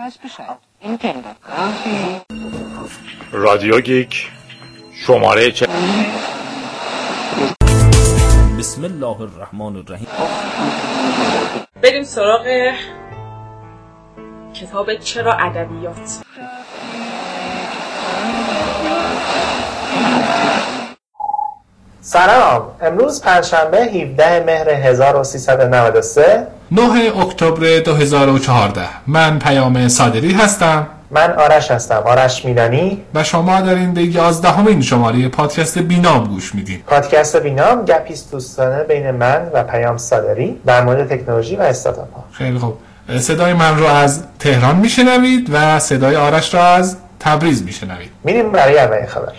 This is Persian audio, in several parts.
Weiß Bescheid. Nintendo. رادیو گیک شماره بسم الله الرحمن الرحیم. بریم سراغ کتاب چرا ادبیات. سلام، امروز پنجشنبه 17 مهر 1393 9 اکتبر 2014. من پیام صادری هستم. من آرش هستم، آرش میلانی، و شما دارین به 11مین شماره پادکست بینام گوش میدین. پادکست بینام گپیست دوستانه بین من و پیام صادری در مورد تکنولوژی و استارتاپ ها. خیلی خوب. صدای من رو از تهران میشنوید و صدای آرش رو از تبریز میشنوید. میریم برای اولین خبر.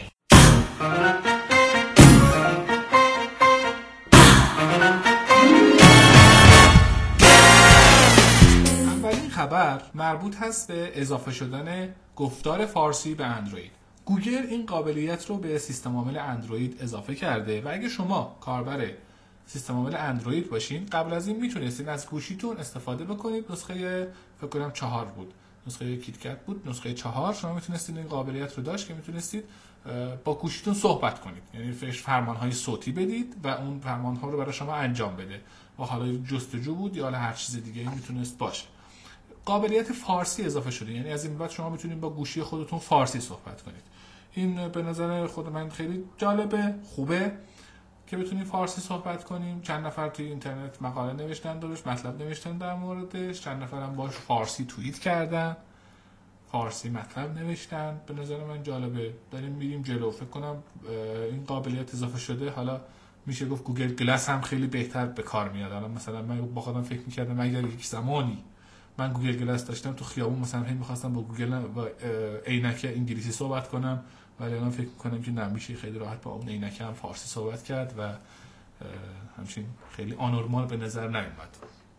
خبر مربوط هست به اضافه شدن گفتار فارسی به اندروید. گوگل این قابلیت رو به سیستم عامل اندروید اضافه کرده و اگه شما کاربر سیستم عامل اندروید باشین، قبل از این میتونستین از گوشیتون استفاده بکنید. نسخه فکر کنم 4 بود، نسخه کیتکت بود، نسخه 4 شما میتونستین این قابلیت رو داشت که میتونستید با گوشیتون صحبت کنید، یعنی فرمانهای صوتی بدید و اون فرمانها رو برای شما انجام بده. و حالا جستجو بود یا هر چیز دیگه میتونست باشه. قابلیت فارسی اضافه شده، یعنی از این بعد شما میتونید با گوشی خودتون فارسی صحبت کنید. این به نظر خود من خیلی جالبه، خوبه که بتونیم فارسی صحبت کنیم. چند نفر توی اینترنت مقاله نوشتن درش، مطلب نوشتن در موردش، چند نفر هم باش فارسی توییت کردن، فارسی مطلب نوشتن. به نظر من جالبه. داریم میریم جلو. فکر کنم این قابلیت اضافه شده. حالا میشه گفت گوگل گلس هم خیلی بهتر به کار میاد. الان مثلا من با خودم فکر می‌کردم اگر یک زمانی من گوگل گلس داشتم تو خیابون مثلا می‌خواستم با گوگل با عینک انگلیسی صحبت کنم، ولی الان فکر می‌کنم که نمیشه، خیلی راحت با اون عینک هم فارسی صحبت کرد و همچین خیلی آنورمال به نظر نمیاد.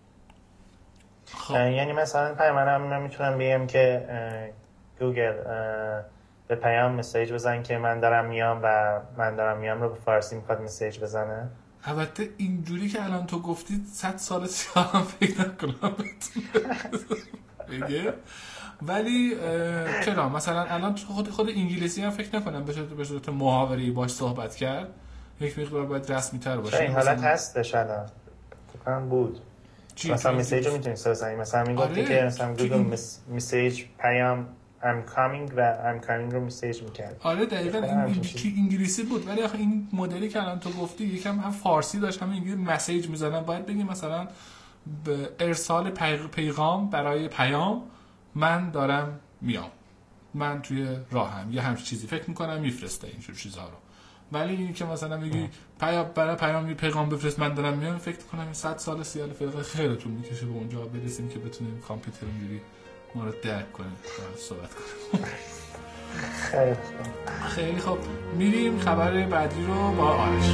یعنی مثلا پیامم میتونم بگم که گوگل به پیام مسیج بزن که من دارم میام و من دارم میام رو به فارسی میخواد مسیج بزنه. البته اینجوری که الان تو گفتید 100 سال سیاه هم فکر نکنم بگه، ولی چرا مثلا الان خود انگلیسی هم فکر نکنم به صورت محاوره‌ای باش صحبت کرد. یک مقدار باید رسمی تر باشه. این حالت هستش الان فکرم بود. مثلا مسیج رو میتونید بزنید، مثلا میگفتی که مثلا گوگل مسیج پیام I'm coming و I'm coming رو مسیج میکرد. آره دقیقاً این انگلیسی بود، ولی آخه این مدلی که الان تو گفتی یکم هم فارسی داشت هم انگلیسی مسیج میزنن. باید بگیم مثلا به ارسال پیغام برای پیام من دارم میام، من توی راهم، یه همچین چیزی فکر میکنم میفرسته اینجور چیزها رو. ولی این که مثلا میگی برای پیام یه پیغام بفرست من دارم میام، فکر کنم 100 سال سیال فرقه خیلی طول میکشه به اونجا برسیم که بتونیم کامپیوتر اینجوری ما رو درک کنیم و صحبت کنیم. خیلی خوب، میریم خبر بعدی رو با آرش.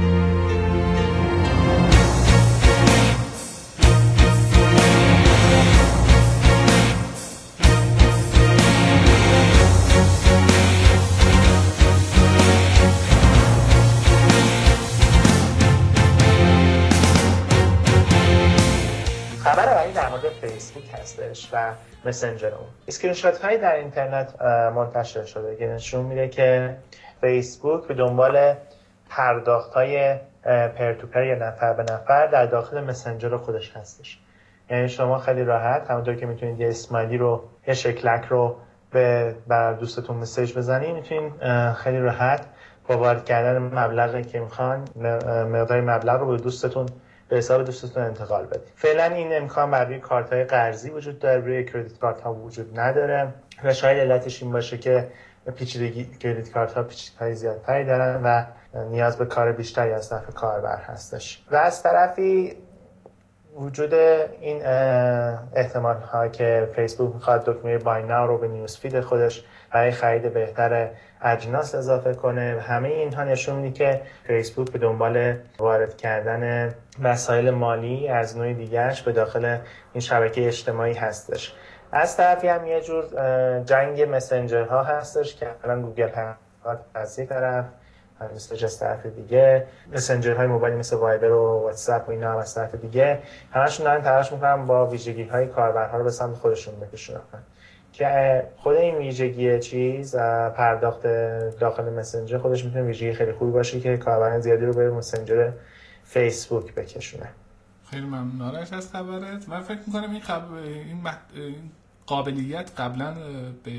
خبر اولی در مورد فیسبوک هستش و مسنجر اون. اسکرین شات هایی در اینترنت منتشر شده که نشون میده که فیسبوک به دنبال پرداخت های پرتوپر یا نفر به نفر در داخل مسنجر خودش هستش. یعنی شما خیلی راحت همونطور که میتونید یه اسمایلی رو، یه شکلک رو به دوستتون مسیج بزنید، میتونید خیلی راحت با وارد کردن مبلغی که میخوان مقدار مبلغ رو به دوستتون، به حساب دوستتون انتقال بدید. فعلا این امکان برای کارت‌های قرضی وجود داره، روی کردیت کارت‌ها وجود نداره و شاید علتش این باشه که پیچیدگی کردیت کارت‌ها پیچیدگی زیادتری دارن و نیاز به کار بیشتری از طرف کاربر هستش. و از طرفی وجود این احتمال‌ها که فیسبوک می‌خواد دکمه بای ناو رو به نیوز فید خودش برای خرید بهتر اجناس اضافه کنه، همه اینها نشون میده که فیسبوک به دنبال وارد کردن مسائل مالی از نوع دیگرش به داخل این شبکه اجتماعی هستش. از طرفی هم یه جور جنگ مسنجرها هستش که الان گوگل از یک طرف، مثل از طرف دیگه مسنجرهای موبایلی مثل وایبر و واتساپ و اینا هم از طرف دیگه همشون دارن تلاش میکنن با ویژگی‌های کاربرها رو به سمت خودشون بکشونن که خود این ویژگی پرداخت داخل مسنجر خودش میتونه ویژگی خیلی خوبی باشه که کاربران زیادی رو به مسنجر فیسبوک بکشونه. خیلی ممنون آرش از خبرت. من فکر میکنم این قابلیت قبلا به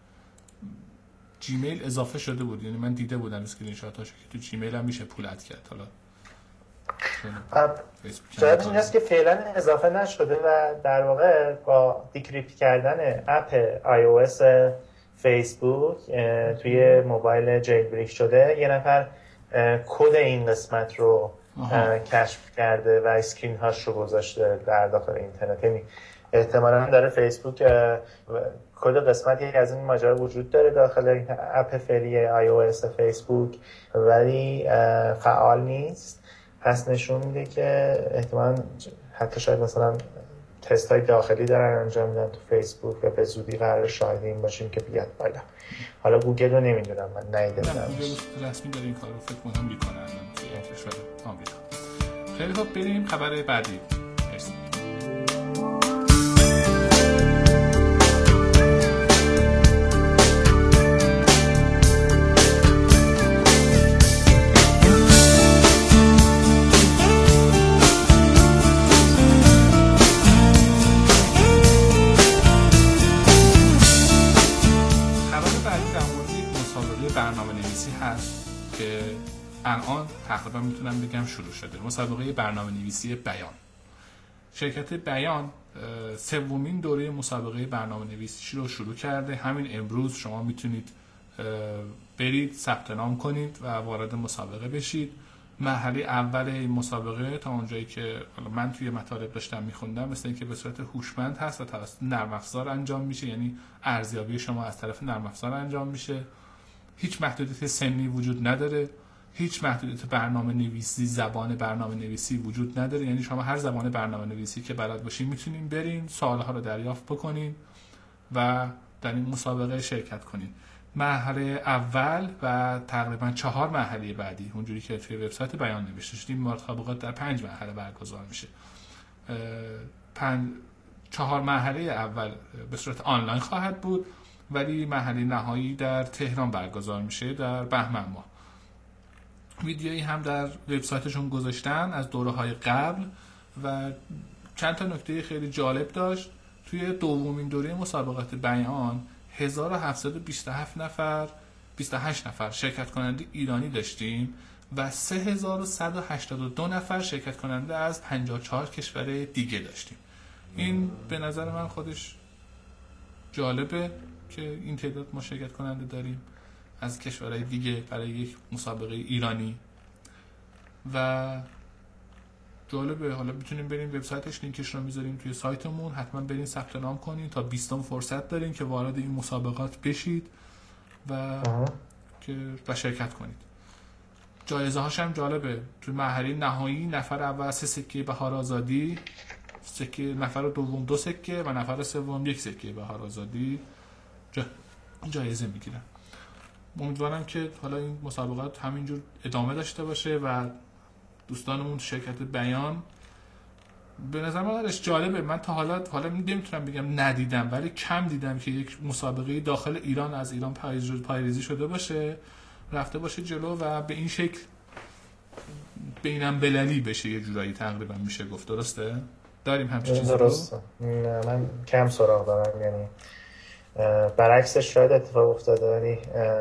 جیمیل اضافه شده بود، یعنی من دیده بودم اسکرین شاتاشو که تو جیمیل هم میشه پول اد کرد. حالا جالب این هست که فعلا اضافه نشده و در واقع با دیکریپت کردن اپ iOS فیسبوک توی موبایل جیل بریک شده یه نفر کد این قسمت رو کشف کرده و اسکرین هاش رو گذاشته در داخل اینترنت. یعنی احتمالاً داره فیسبوک کد قسمتی از این ماجرا وجود داره داخل اپ فعلی iOS فیسبوک ولی فعال نیست. پس نشون میده که احتمالاً حتی شاید مثلا تست های داخلی دارن انجام میدن تو فیسبوک و به زودی قرار شاهد این باشیم که بیاد بالا. حالا گوگل رو نمیدونم، من ندیدم. گوگل رسمی داره این کار رو فکر کنم میکنه الان توی کشور آمریکا. خیلی خوب بریم خبر بعدی. مرسی. برنامه‌نویسی هست که الان تقریبا میتونم بگم شروع شده. مسابقه برنامه‌نویسی بیان. شرکت بیان سومین دوره مسابقه برنامه‌نویسی رو شروع کرده. همین امروز شما میتونید برید ثبت نام کنید و وارد مسابقه بشید. مرحله اول این مسابقه تا اونجایی که من توی مطالب داشتم میخوندم مثل اینکه به صورت هوشمند هست و توسط نرم افزار انجام میشه، یعنی ارزیابی شما از طرف نرم افزار انجام میشه. هیچ محدودیت سنی وجود نداره، هیچ محدودیت برنامه نویسی، زبان برنامه نویسی وجود نداره، یعنی شما هر زبان برنامه نویسی که بلد باشین میتونین برین سوالها رو دریافت بکنین و در این مسابقه شرکت کنین. مرحله اول و تقریبا 4 مرحله بعدی اونجوری که توی وبسایت بیان نوشته شده این مسابقات در 5 مرحله برگزار میشه. 4 مرحله اول به صورت آنلاین خواهد بود ولی مرحله نهایی در تهران برگزار میشه در بهمن ماه. ویدیویی هم در وبسایتشون گذاشتن از دوره‌های قبل و چند تا نکته خیلی جالب داشت. توی دومین دوره مسابقات بیان 1727 نفر 28 نفر شرکت کننده ایرانی داشتیم و 3182 نفر شرکت کننده از 54 کشور دیگه داشتیم. این به نظر من خودش جالبه که این تعداد ما شرکت کننده داریم از کشورهای دیگه برای یک مسابقه ایرانی و جالبه. حالا میتونیم بریم وبسایتش، لینکش رو میذاریم توی سایتمون، حتما بریم ثبت نام کنین تا 20 فرصت دارین که وارد این مسابقات بشید و شرکت کنید. جایزه هاش هم جالبه. توی مرحله نهایی نفر اول 3 سکه بهار آزادی، نفر دوم 2 سکه و نفر سوم 1 سکه بهار آزادی جایزه میگیرن. امیدوارم که حالا این مسابقات همینجور ادامه داشته باشه و دوستانمون شرکت بیان به نظر من جالبه. من تا حالا نمیتونم بگم ندیدم ولی کم دیدم که یک مسابقه داخل ایران از ایران پایه‌ریزی شده باشه، رفته باشه جلو و به این شکل بینم بللی بشه یه جورایی تقریبا میشه گفت. درسته؟ داریم همچین چیزی رو؟ درسته. من کم سراغ دارم، یعنی برعکسش شاید اتفاق افتاده ولی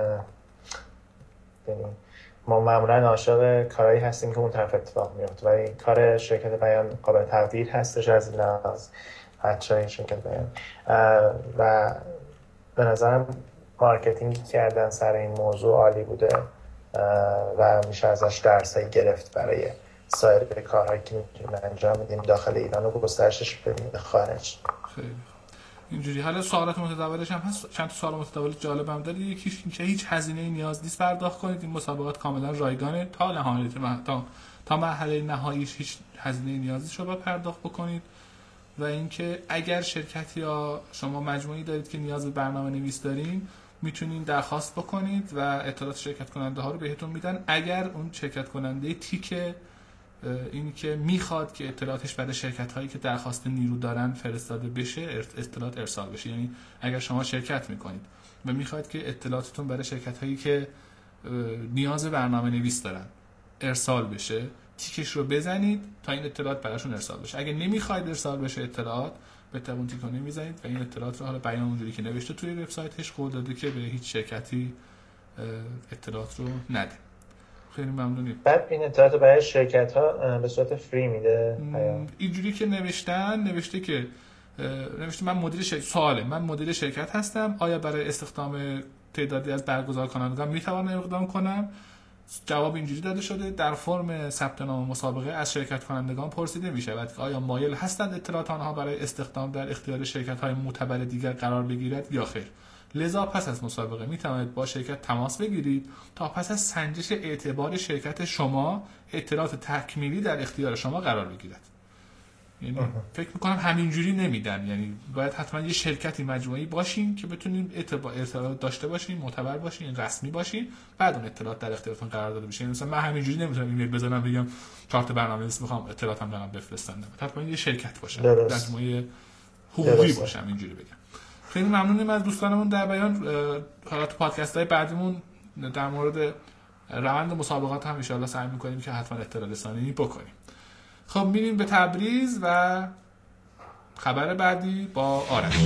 ما معمولا عاشق کارهایی هستیم که اون طرف اتفاق میفته ولی کار شرکت بیان قابل تقدیر هستش از این لحاظ بچه‌های شرکت بیان و به نظرم مارکتینگی کردن سر این موضوع عالی بوده و میشه ازش درسایی گرفت برای سایر کارهایی که میتونیم انجام بدیم داخل ایران و گسترشش بدیم به خارج. خیلی اینجوری. حالا سوالات متداولش هم هست، چند تا سوال متداول جالب هم داره. یکیش این که هیچ هزینه‌ای نیاز نیست پرداخت کنید، این مسابقات کاملا رایگانه تا نهایت تا مرحله نهاییش هیچ هزینه‌ای نیاز نیست شما پرداخت بکنید. و اینکه اگر شرکت یا شما مجموعه‌ای دارید که نیاز به برنامه‌نویس دارین میتونین درخواست بکنید و اطلاعات شرکت کننده ها رو بهتون میدن. اگر اون شرکت کننده تیک اینی که میخواد که اطلاعاتش برای شرکت هایی که درخواست نیرو دارن فرستاده بشه، اطلاعات ارسال بشه. یعنی اگر شما شرکت میکنید و میخواد که اطلاعاتتون برای شرکت هایی که نیاز برنامه نویس دارن ارسال بشه، تیکش رو بزنید تا این اطلاعات براشون ارسال بشه. اگه نمیخواید ارسال بشه اطلاعات، به تبون تیک رو نمیزنید و این اطلاعات رو حالا بیان اونجوری که نوشته توی وبسایتش قول داده که به هیچ شرکتی اطلاعات رو نده. خیلی ممنونیم. بعد این اطلاعات رو برای شرکت ها به صورت فری میده. اینجوری که نوشته که من مدیر شرکت هستم، آیا برای استخدام تعدادی از برگزار کنندگان میتوانم اقدام کنم؟ جواب اینجوری داده شده: در فرم ثبت نام مسابقه از شرکت کنندگان پرسیده می شود که آیا مایل هستند اطلاعات آنها برای استخدام در اختیار شرکت های معتبر دیگر قرار بگیرد یا خیر. لذا پس از مسابقه می توانید با شرکت تماس بگیرید تا پس از سنجش اعتبار شرکت شما اطلاعات تکمیلی در اختیار شما قرار بگیرد. یعنی فکر میکنم همینجوری نمیدن، یعنی باید حتما یه شرکتی مجموعی باشین که بتونین اطلاعات داشته باشین، معتبر باشین، رسمی باشین، بعد اون اطلاعات در اختیارتون قرار داده بشه. مثلا من همینجوری نمیتونم ایمیل بزنم بگم چارت برنامه‌نویس میخوام اطلاعاتم دارم بفرستن. حتما یه شرکت باشه، مجموعه حقوقی باشه، اینجوری بگم. خیلی ممنونیم از دوستانمون در بیان. حالا تو پادکست‌های بعدیمون در مورد روند مسابقات هم ان شاءالله سعی می‌کنیم که حتما اطلاع رسانی بکنیم. خب میریم به تبریز و خبر بعدی با آرش.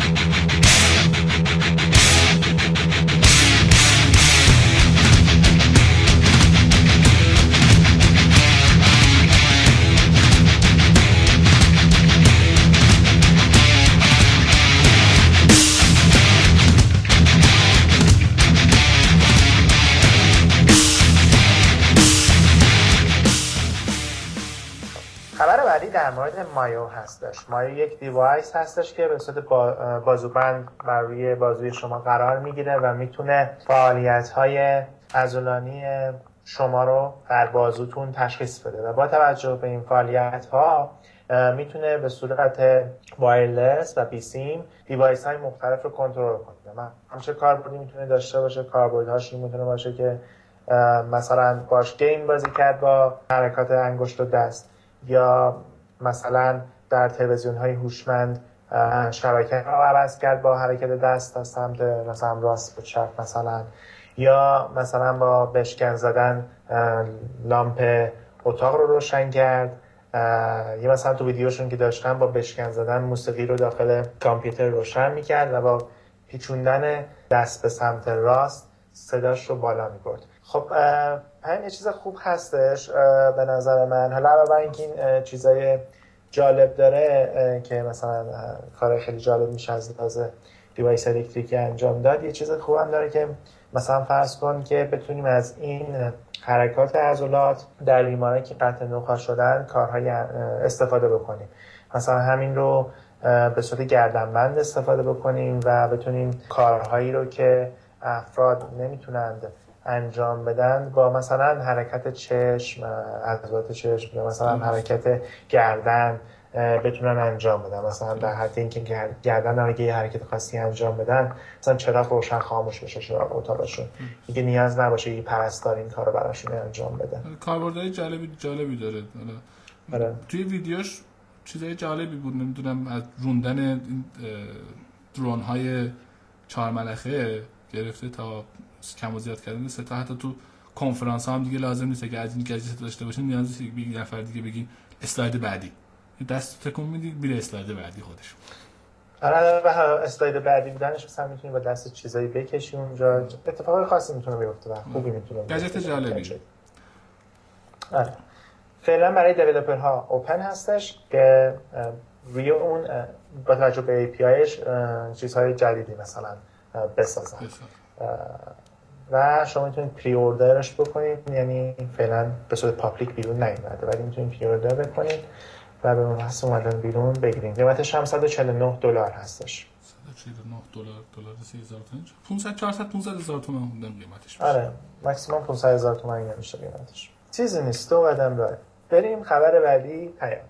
خبر بعدی در مورد مایو هستش. مایو یک دیوایس هستش که به صورت بازوبند بر روی بازوی شما قرار میگیره و میتونه فعالیت‌های عضلانی شما رو در بازوتون تشخیص بده و با توجه به این فعالیت‌ها میتونه به صورت وایرلس و بیسیم دیوایس‌های مختلف رو کنترل کنه. همچه کاربردی میتونه داشته باشه. کاربردهاش این میتونه باشه که مثلا باش گیم بازی کرد با حرکات انگشت و دست، یا مثلا در تلویزیون‌های هوشمند شبکه رو عوض کرد با حرکت دست از سمت مثلا راست به چپ مثلا، یا مثلا با بشکن زدن لامپ اتاق رو روشن کرد، یا مثلا تو ویدیوشون که داشتن با بشکن زدن موسیقی رو داخل کامپیوتر روشن میکرد و با پیچوندن دست به سمت راست صداش رو بالا میبرد. خب همین یه چیز خوب هستش به نظر من. حالا برای اینکه این چیزای جالب داره که مثلا کار خیلی جالب میشه از لحاظ دیوایس الکتریکی انجام داد، یه چیز خوب هم داره که مثلا فرض کن که بتونیم از این حرکات عضلات در بیمارانی که قطع نخاع شدن کارهای استفاده بکنیم. مثلا همین رو به صورت گردنبند استفاده بکنیم و بتونیم کارهایی رو که افراد نمیتونند انجام بدن با مثلا حرکت چشم، عضلات چشم یا مثلا حرکت گردن بتونن انجام بدن. مثلا در حد اینکه گردن اگه یه حرکت خاصی انجام بدن، مثلا چراغ روشن خاموش بشه چراغ اتاقشون، دیگه نیاز نباشه یه پرستار این کارو براشون انجام بده. کاربردهای جالبی داره. حالا توی ویدیوش چیزای جالبی بود، نمیدونم از روندن درون های 4 ملخه گرفته تا کم و زیاد کردن ستا. حتی تو کنفرانس ها هم دیگه لازم نیست که از این گزیت داشته باشین، نیاز نیست که یه نفر دیگه بگین اسلاید بعدی، دست تکون میدید میره اسلاید بعدی خودش. آره به اسلاید بعدی بودنش مثلا میتونی با دست چیزایی بکشی اونجا، اتفاقای خاصی میتونه بیفته و خوبی میتونه بیفته. گزیت جالبیه. آره فعلا برای دیولپرها اوپن هستش که روی اون با توجه به APIش چیزهای جدیدی مثلا بسازن و شما میتونید پری اوردرش بکنید. یعنی فعلا به صورت پابلیک بیرون نیومده ولی میتونید پری اوردر بکنید و به محض اومدن بیرون بگیرید. قیمتش هم $149 هستش. $149 دلار 30,000 تومان، 500 400 15000 تومان بودن قیمتش. آره ماکسیمم 500,000 تومان نمیشه قیمتش. چیزی نیست، 2 قدم راه. بریم خبر بعدی. پیام.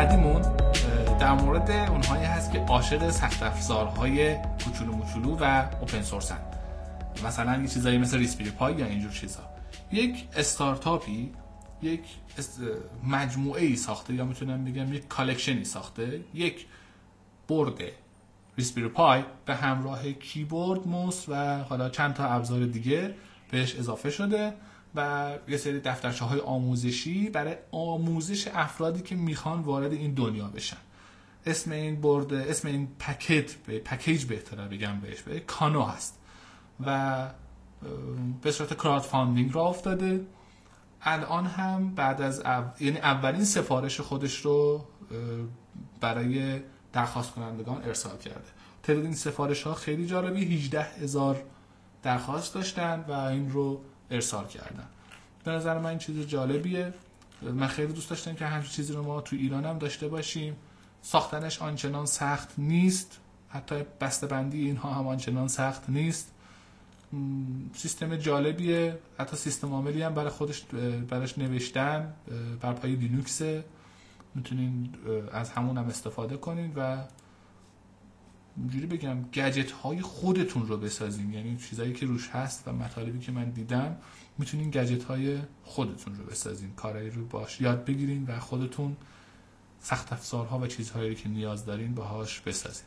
بعدیمون در مورد اونهایی هست که عاشق سخت افزارهای کوچولو موچولو و اوپن سورسن، مثلا یه چیزایی مثل ریسپیری پای یا اینجور چیزا. یک استارتاپی یک مجموعه ای ساخته، یا میتونم بگم یک کالکشنی ساخته، یک بورد ریسپیری پای به همراه کیبورد، موس و حالا چند تا ابزار دیگه بهش اضافه شده و یه سری دفترچه‌های آموزشی برای آموزش افرادی که میخوان وارد این دنیا بشن. اسم این بورد، اسم این پکیج بهتره بگم بهش، کانو هست و به صورت کراود فاندینگ را افتاده. الان هم بعد از یعنی اولین سفارش خودش رو برای درخواست کنندگان ارسال کرده. تعداد این سفارش ها خیلی جالبی، 18,000 درخواست داشتن و این رو ارسال کردن. به نظر من این چیز جالبیه. من خیلی دوست داشتم که همچین چیزی رو ما تو ایران هم داشته باشیم. ساختنش آنچنان سخت نیست، حتی بسته‌بندی اینها هم آنچنان سخت نیست. سیستم جالبیه، حتی سیستم عاملی هم براش نوشتن، بر پایه لینوکس. میتونین از همون هم استفاده کنین و اینجوری بگم گجت های خودتون رو بسازین، یعنی چیزایی که روش هست و مطالبی که من دیدم میتونین گجت های خودتون رو بسازین، کارایی رو باش یاد بگیرین و خودتون سخت افزارها و چیزهایی که نیاز دارین باهاش بسازین.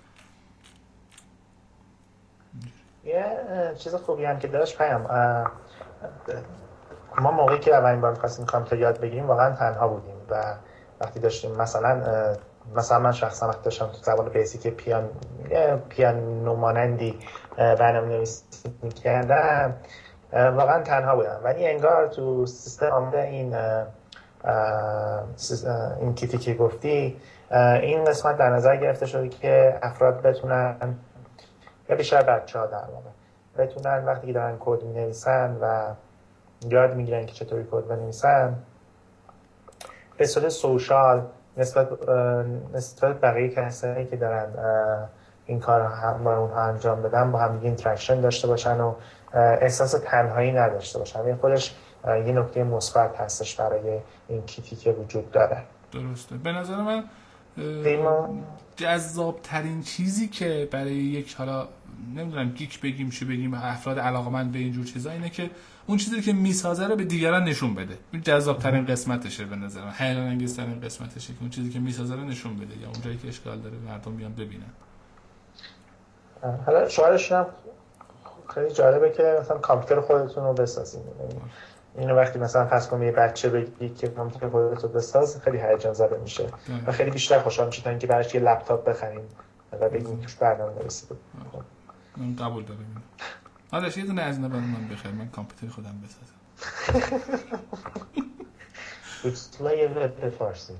یه چیز خوبی هم که داشت پیام، ما موقعی که اولین بار می‌خواستیم کامپیوتر یاد بگیریم واقعا تنها بودیم و وقتی داشتیم مثلا من شخصا وقتی داشتم تو زبان بیسیک پیانو مانندی برنامه‌نویسی می‌کردم واقعا تنها بودم، ولی انگار تو سیستم آمده این کیتی که گفتی، این قسمت در نظر گرفته شده که افراد بتونن، یا بیشتر بچه‌ها در واقع بتونن وقتی که دارن کد می‌نویسن و یاد میگیرن که چطوری کد بنویسن، به صورت سوشال نسبت بقیه کسایی که دارن این کار هم با اونها انجام بدن با هم اینتراکشن داشته باشن و احساس تنهایی نداشته باشن. این خودش یه نکته مثبت هستش برای این کیتی که وجود داره. درسته. به نظر من جذاب ترین چیزی که برای یک، حالا نمیدونم گیک بگیم چی بگیم، افراد علاقمند به اینجور چیزا، اینه که اون چیزی که میسازه رو به دیگران نشون بده. این جذاب ترین قسمتشه به نظر من، حیران انگیز ترین قسمتشه که اون چیزی که میسازه رو نشون بده یا اون جایی که اشکال داره مردم بیان ببینن. حالا شعارش هم خیلی جالبه که مثلا کامپیوتر خودتون رو بسازین. اینو وقتی مثلا فرض کنم یه بچه بگی که کامپیوتر خودت رو بساز، خیلی هیجان زده میشه و خیلی بیشتر خوشحال میشه تا اینکه براش یه لپتاپ بخریم و بگیم توش برنامه‌نویسی بود. من قبول دارم. حالا یه دونه از اینا برام من بخیر، من کامپیوتر خودم بسازم. بوتلای وب فارسی.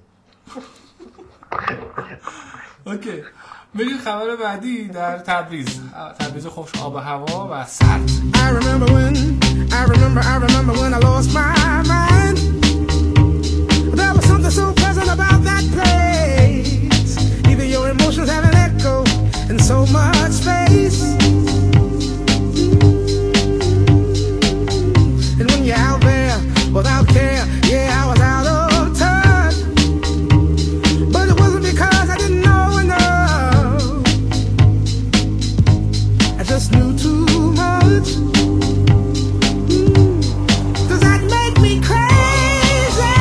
اوکی. بریم خبر بعدی در تبریز خوش آب و هوا و سرد. I remember when I lost my mind. There was something so pleasant about that place. Even your emotions have an echo in so much space. And when you're out there without care, yeah, I was out of touch. But it wasn't because I didn't know enough. I just knew too much. Does that make me crazy?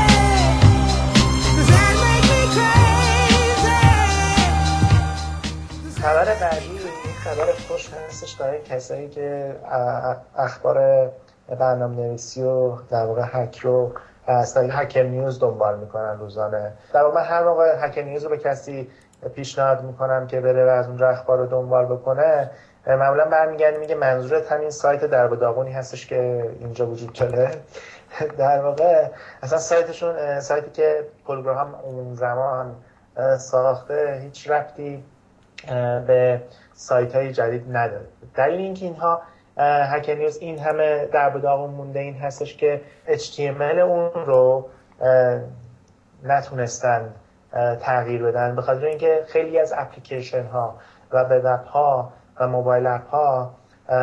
Does that make me crazy? خبر بعدی این خبر خوش هستش برای کسایی که اخبار برنامه‌نویسی و در واقع هک رو از طریق هکر نیوز دنبال میکنن روزانه. در واقع هر موقع هکر نیوز رو به کسی پیشنهاد میکنم که بره و از اونجا اخبار رو دنبال بکنه، معمولا برمیگرده میگه منظورت همین سایت درب و داغونی هستش که اینجا وجود داره. در واقع اصلا سایتشون، سایتی که پول گراهام اون زمان ساخته، هیچ ربطی به سایت های جدید نداره. دلیل اینکه اینها هکر نیوز این همه درب و داغون مونده این هستش که HTML اون رو نتونستن تغییر بدن، به خاطر اینکه خیلی از اپلیکیشن ها و وب اپ ها و موبایل اپ ها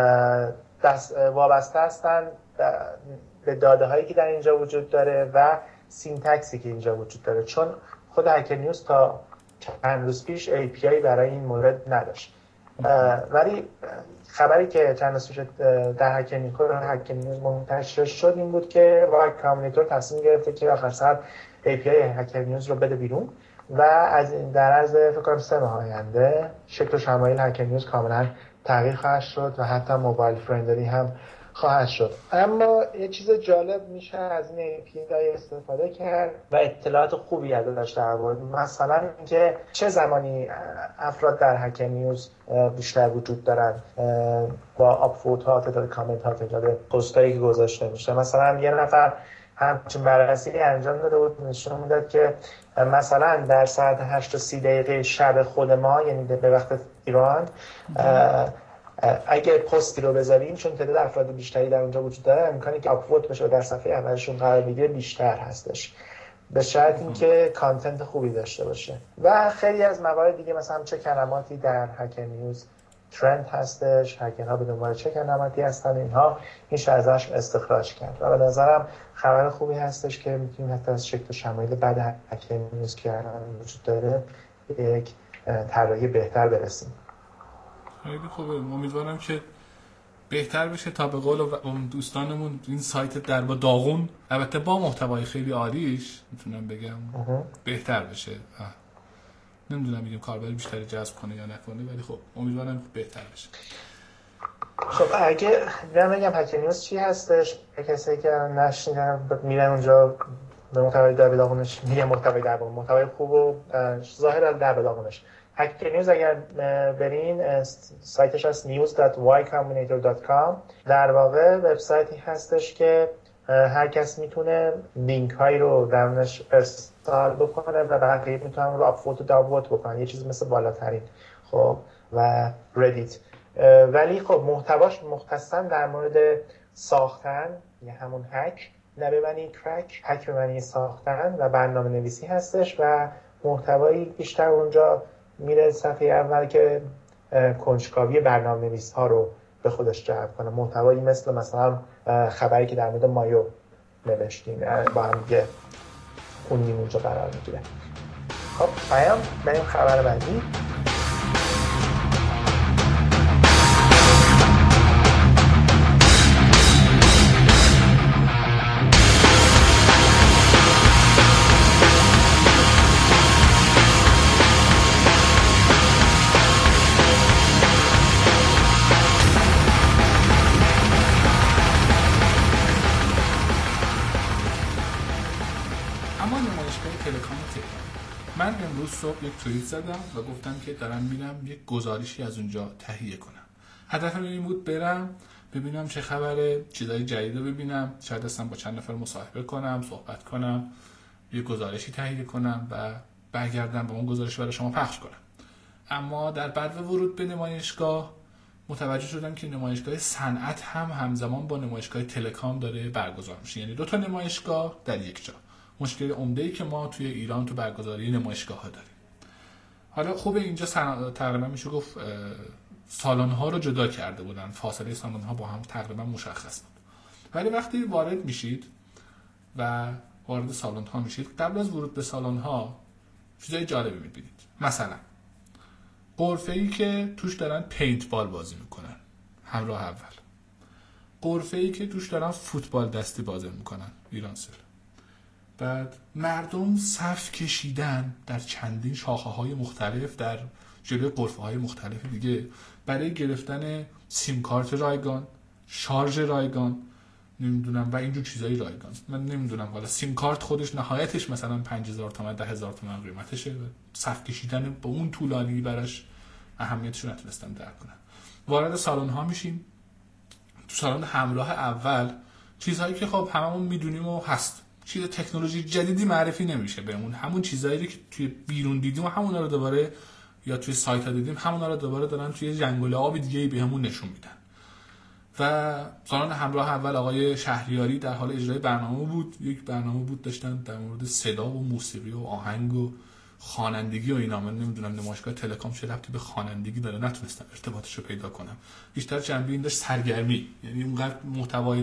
وابسته هستن به داده هایی که در اینجا وجود داره و سینتکسی که اینجا وجود داره. چون خود هکر نیوز تا چند روز پیش API برای این مورد نداشت. ولی خبری که چند روز پیش در هکر نیوز منتشر شد این بود که وای کامبیناتور تصمیم گرفته که آخر سر API هکر نیوز رو بده بیرون و از این در عرض فکر کنم 3 ماه آینده شکل و شمایل هکر نیوز کاملا تغییر خواهد شد و حتی موبایل فرندلی هم خواهد شد. اما یه چیز جالب میشه از این API استفاده کرد و اطلاعات خوبی ازش در آورد. مثلا اینکه چه زمانی افراد در هکر نیوز بیشتر وجود دارن با آپوت ها، تعداد کامنت ها، تعداد پستایی که گذاشته میشه. مثلا یه نفر همچین بررسی انجام داده بود، نشون میداد که مثلا در ساعت 8 تا 30 دقیقه شب خود ما، یعنی به وقت ایران، اگه پستی رو بذاریم چون تعداد افراد بیشتری در اونجا وجود داره، امکانی که آپلود بشه و در صفحه اولشون قرار بگیره بیشتر هستش، به شرط اینکه کانتنت خوبی داشته باشه. و خیلی از موارد دیگه مثلا چه کلماتی در هکر نیوز ترند هستش، هکرها به دنبال چه کلماتی هستن، اینها میشه ازش استخراج کرد و به نظرم خبر خوبی هستش که میتونیم حتی از شکل شمایل بعد هکر نیوز که وجود داره یک طراحی بهتر برسیم. خیلی خوبه، امیدوارم که بهتر بشه تا به قول دوستانمون این سایت در با داغون، البته با محتوای خیلی عالیش میتونم بگم بهتر بشه. نمیدونم میگم کاربر بیشتری جذب کنه یا نکنه، ولی خب امیدوارم بهتر بشه. خب اگه بگم هکر نیوز چی هستش، کسی که نشنیدن میرن اونجا به محتوای در به داغونش میگه محتوای در با محتوای خوب و ظاهر در به داغونش. هکر نیوز اگر برین سایتش هست news.ycombinator.com. در واقع وبسایتی هستش که هر کس میتونه لینک هایی رو درونش ارسال بکنه و بقیه میتونن رو آپلود و دانلود بکنن، یه چیز مثل بالاترین خب و ردیت. ولی خب محتواش مختصاً در مورد ساختن، یه همون هک، نه به معنی کرک، هک به معنی ساختن و برنامه نویسی هستش و محتوایی بیشتر اونجا میره صفحه اول که کنجکاوی برنامه‌نویس ها رو به خودش جلب کنه. محتوایی مثلا خبری که در مورد مایو نوشتیم با هم دیگه خوندیم اونجا قرار میگیره. خب بریم خبر بعدی. من امروز صبح یک توییت زدم و گفتم که دارم میرم یک گزارشی از اونجا تهیه کنم. هدفم این بود برم ببینم چه خبره، چیزای جدید رو ببینم، شاید اصلا با چند نفر مصاحبه کنم، صحبت کنم، یک گزارشی تهیه کنم و برگردم با اون گزارش برای شما پخش کنم. اما در بعد ورود به نمایشگاه متوجه شدم که نمایشگاه صنعت هم همزمان با نمایشگاه تلکام داره برگزار میشه، یعنی 2 نمایشگاه در یک جا. مشکل عمده‌ای که ما توی ایران تو برگزاری نمایشگاه‌ها داریم. حالا خوبه اینجا تقریبا میشه گفت سالن‌ها رو جدا کرده بودن، فاصله سالن‌ها با هم تقریبا مشخص بود. ولی وقتی وارد میشید و وارد سالن‌ها میشید، قبل از ورود به سالن‌ها چیزای جالبی می‌بینید. مثلا غرفه‌ای که توش دارن پینت بال بازی میکنن همراه اول، غرفه‌ای که توش دارن فوتبال دستی بازی میکنن ایرانسل. بعد مردم صف کشیدن در چندین شاخه‌های مختلف در جلوی غرفه‌های مختلف دیگه برای گرفتن سیم کارت رایگان، شارژ رایگان، نمیدونم و اینجور چیزای رایگان. من نمیدونم حالا سیم کارت خودش نهایتش مثلا 5000 تومان 10000 تومان قیمتشه. صف کشیدن با اون طولانی براش اهمیتش رو نتونستم درک کنم. وارد سالن ها میشیم. تو سالن همراه اول چیزهایی که خب هممون میدونیم و هست، چیز تکنولوژی جدیدی معرفی نمیشه بهمون، همون چیزایی که توی بیرون دیدیم و همونا رو دوباره یا توی سایت ها دیدیم همونا رو دوباره دارن توی جنگل آب دیگه‌ای بهمون نشون میدن. و سالن همراه اول آقای شهریاری در حال اجرای برنامه بود. یک برنامه بود داشتن در مورد صدا و موسیقی و آهنگ و خوانندگی و اینا. من نمیدونم نمایشگاه تلکام چه ربطی به خوانندگی داره، نتونستم ارتباطش رو پیدا کنم. بیشتر جنبه این داشت سرگرمی، یعنی اونقدر محتوای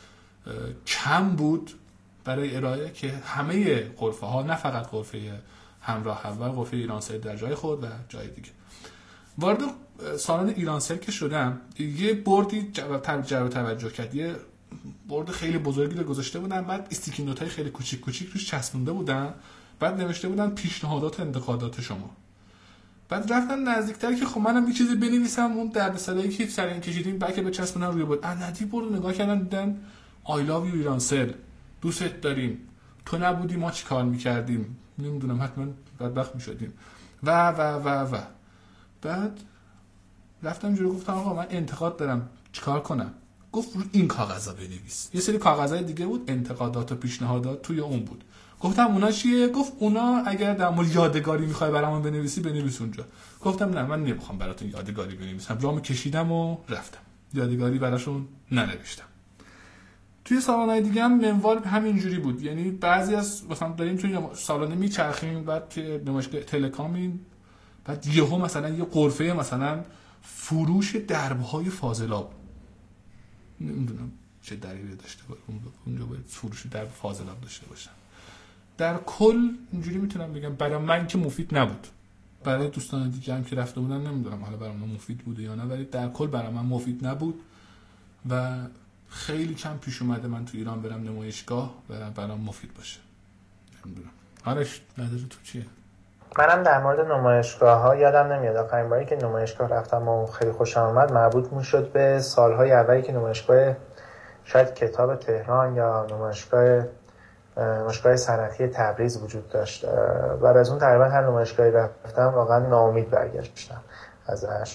کم بود برای ارائه که همه غرفه ها، نه فقط غرفه همراه اول قفل ایرانسل در جای خود و جای دیگه. وارد سالن ایرانسل که شدم، یه بردی جلب توجه کرد. یه برد خیلی بزرگی رو گذاشته بودن، بعد استیکی نوت‌های خیلی کوچیک کوچیک روش چسبونده بودن، بعد نوشته بودن پیشنهادات و انتقادات شما. بعد رفتن نزدیکتر که خب منم یه چیزی بنویسم، اون دردسرایی که سر این کشیدیم بلکه به چسبونن روی بود. ندی برد نگاه کردن دیدن I love you ایرانسل، دوستت داریم، تو نبودی ما چی کار میکردیم، نمیدونم حتما بدبخت میشدیم و و و و. بعد رفتم جلو گفتم آقا من انتقاد دارم چیکار کنم؟ گفت رو این کاغذا بنویس. یه سری کاغذای دیگه بود، انتقادات و پیشنهادات توی اون بود. گفتم اونا چیه؟ گفت اونا اگر در مورد یادگاری میخوای برامون بنویسی بنویس اونجا. گفتم نه من نمیخوام براتون یادگاری بنویسم. رامو کشیدم و رفتم. یادگاری براشون ننوشتم. توی سالن‌های دیگه هم منوال همینجوری بود. یعنی بعضی از مثلا داریم توی سالن میچرخیم، بعد توی نمایشگاه تلکامین، بعد یهو مثلا یه غرفه مثلا فروش درب‌های فاضلاب، نمیدونم چه دلیلی داشته باشه اونجا باید فروش درب فاضلاب داشته باشن. در کل اینجوری میتونم بگم برای من که مفید نبود. برای دوستان دیگه هم که رفته بودن نمیدونم حالا برای من مفید بوده یا نه، ولی در کل برای من مفید نبود و خیلی کم پیش اومده من تو ایران برم نمایشگاه و برام مفید باشه. نمیدونم. آرش نظر تو چیه؟ منم در مورد نمایشگاه‌ها یادم نمیاد آخرین باری که نمایشگاه رفتم و خیلی خوشم اومد مربوط میشد به سالهای اولی که نمایشگاه شاید کتاب تهران یا نمایشگاه صنعتی تبریز وجود داشت. بعد از اون تقریبا هر نمایشگاهی رفتم واقعا ناامید برگشتم ازش.